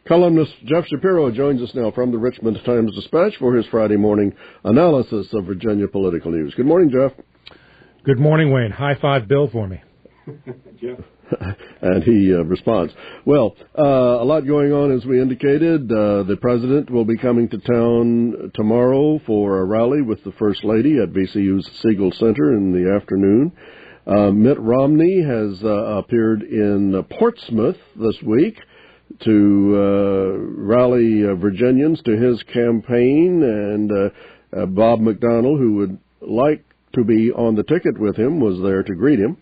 Columnist Jeff Shapiro joins us now from the Richmond Times-Dispatch for his Friday morning analysis of Virginia political news. Good morning, Jeff. Good morning, Wayne. High five Bill for me. Jeff. And he responds. Well, a lot going on, as we indicated. The president will be coming to town tomorrow for a rally with the First Lady at VCU's Siegel Center in the afternoon. Mitt Romney has appeared in Portsmouth this week to rally Virginians to his campaign, and Bob McDonnell, who would like to be on the ticket with him, was there to greet him.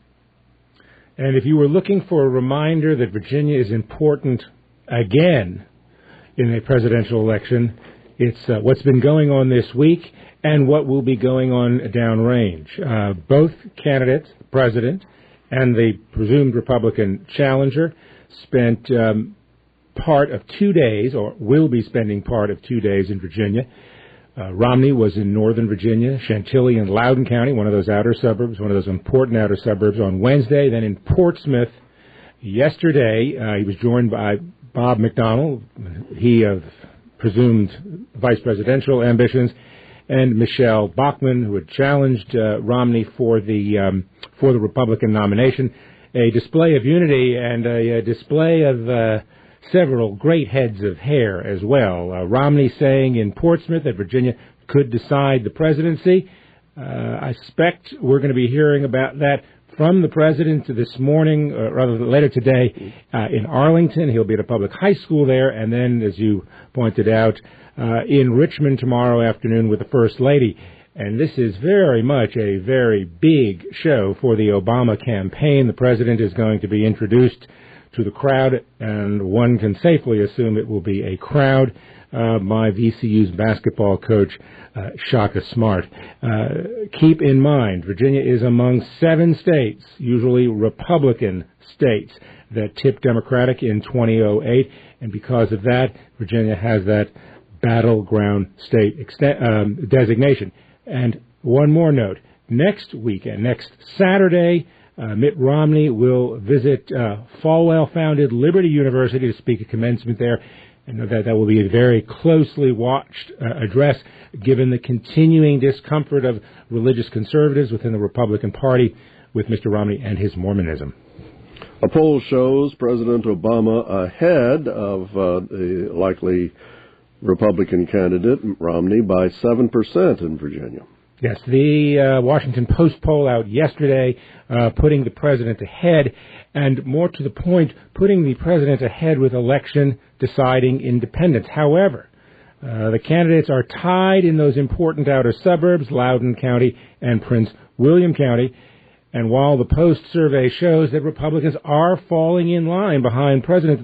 And if you were looking for a reminder that Virginia is important again in a presidential election, it's what's been going on this week and what will be going on downrange. Both candidates, the president and the presumed Republican challenger, spent part of 2 days, or will be spending part of 2 days in Virginia. Romney was in northern Virginia, Chantilly and Loudoun County, one of those outer suburbs, one of those important outer suburbs, on Wednesday. Then in Portsmouth yesterday, he was joined by Bob McDonnell, he of presumed vice presidential ambitions, and Michelle Bachmann, who had challenged Romney for the Republican nomination. A display of unity and a display of several great heads of hair as well. Romney saying in Portsmouth that Virginia could decide the presidency. I suspect we're going to be hearing about that from the president this morning, rather later today, in Arlington. He'll be at a public high school there, and then, as you pointed out, in Richmond tomorrow afternoon with the First Lady. And this is very much a very big show for the Obama campaign. The president is going to be introduced to the crowd, and one can safely assume it will be a crowd by VCU's basketball coach, Shaka Smart. Keep in mind, Virginia is among 7 states, usually Republican states, that tipped Democratic in 2008, and because of that, Virginia has that battleground state designation. And one more note, next weekend, next Saturday, Mitt Romney will visit Falwell-founded Liberty University to speak at commencement there, and that will be a very closely watched address, given the continuing discomfort of religious conservatives within the Republican Party with Mr. Romney and his Mormonism. A poll shows President Obama ahead of the likely Republican candidate, Romney, by 7% in Virginia. Yes, the Washington Post poll out yesterday putting the president ahead, and more to the point, putting the president ahead with election-deciding independents. However, the candidates are tied in those important outer suburbs, Loudoun County and Prince William County, and while the Post survey shows that Republicans are falling in line behind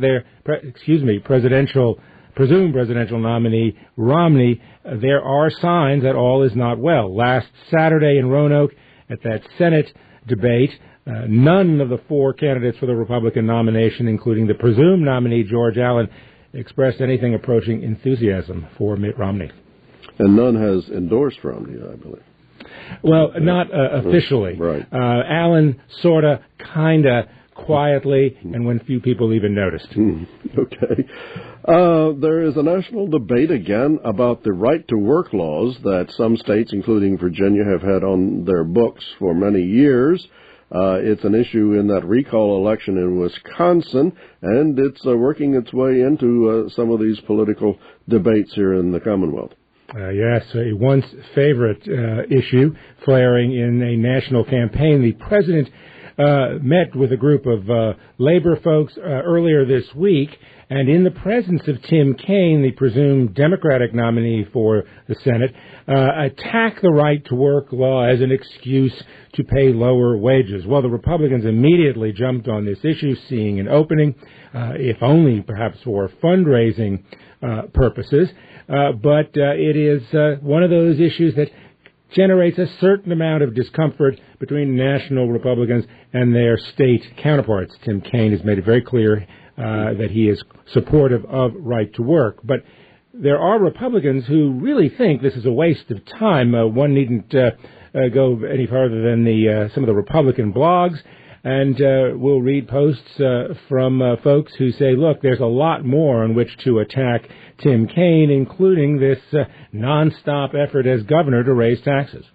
presumed presidential nominee Romney, there are signs that all is not well. Last Saturday in Roanoke, at that Senate debate, none of the 4 candidates for the Republican nomination, including the presumed nominee George Allen, expressed anything approaching enthusiasm for Mitt Romney. And none has endorsed Romney, I believe. Well, not officially. Right. Allen sorta, kinda, quietly, and when few people even noticed. Okay. There is a national debate again about the right-to-work laws that some states, including Virginia, have had on their books for many years. It's an issue in that recall election in Wisconsin, and it's working its way into some of these political debates here in the Commonwealth. Yes, a once favorite issue flaring in a national campaign. The president met with a group of labor folks earlier this week, and in the presence of Tim Kaine, the presumed Democratic nominee for the Senate, attacked the right-to-work law as an excuse to pay lower wages. Well, the Republicans immediately jumped on this issue, seeing an opening, if only perhaps for fundraising purposes, but it is one of those issues that generates a certain amount of discomfort between national Republicans and their state counterparts. Tim Kaine has made it very clear that he is supportive of right to work. But there are Republicans who really think this is a waste of time. One needn't go any farther than some of the Republican blogs. And we'll read posts from folks who say, look, there's a lot more on which to attack Tim Kaine, including this nonstop effort as governor to raise taxes.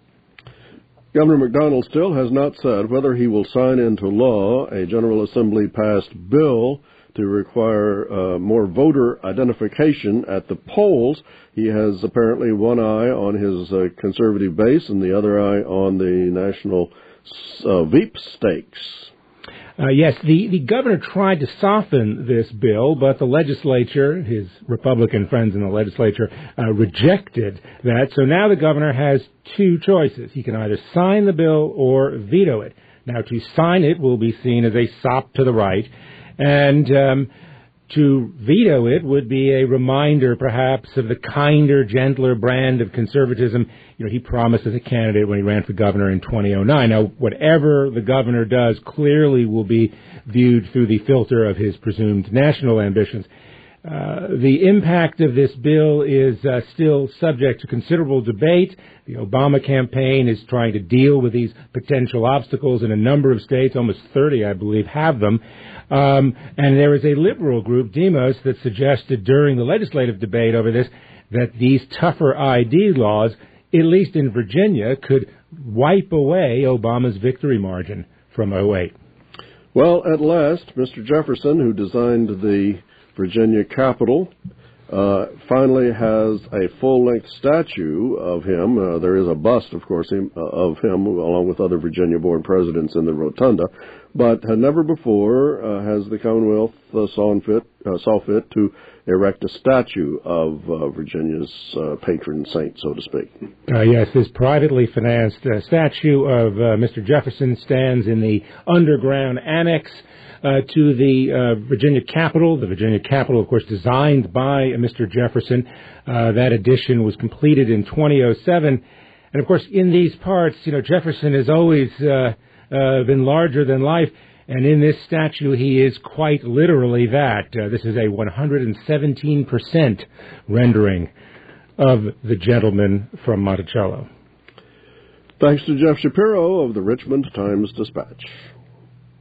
Governor McDonnell still has not said whether he will sign into law a General Assembly passed bill to require more voter identification at the polls. He has apparently one eye on his conservative base and the other eye on the national Veep stakes. Yes, the governor tried to soften this bill, but the legislature, his Republican friends in the legislature, rejected that. So now the governor has two choices. He can either sign the bill or veto it. Now, to sign it will be seen as a sop to the right, and to veto it would be a reminder, perhaps, of the kinder, gentler brand of conservatism he promised as a candidate when he ran for governor in 2009. Now, whatever the governor does clearly will be viewed through the filter of his presumed national ambitions. The impact of this bill is still subject to considerable debate. The Obama campaign is trying to deal with these potential obstacles in a number of states. Almost 30, I believe, have them. And there is a liberal group, Demos, that suggested during the legislative debate over this that these tougher ID laws, at least in Virginia, could wipe away Obama's victory margin from 2008. Well, at last, Mr. Jefferson, who designed the Virginia Capitol, finally has a full-length statue of him. There is a bust, of course, of him, along with other Virginia-born presidents in the rotunda, but never before has the Commonwealth saw fit to erect a statue of Virginia's patron saint, so to speak. Yes, this privately financed statue of Mr. Jefferson stands in the underground annex to the Virginia Capitol. The Virginia Capitol, of course, designed by Mr. Jefferson. That addition was completed in 2007. And, of course, in these parts, Jefferson has always been larger than life. And in this statue, he is quite literally that. This is a 117% rendering of the gentleman from Monticello. Thanks to Jeff Shapiro of the Richmond Times-Dispatch.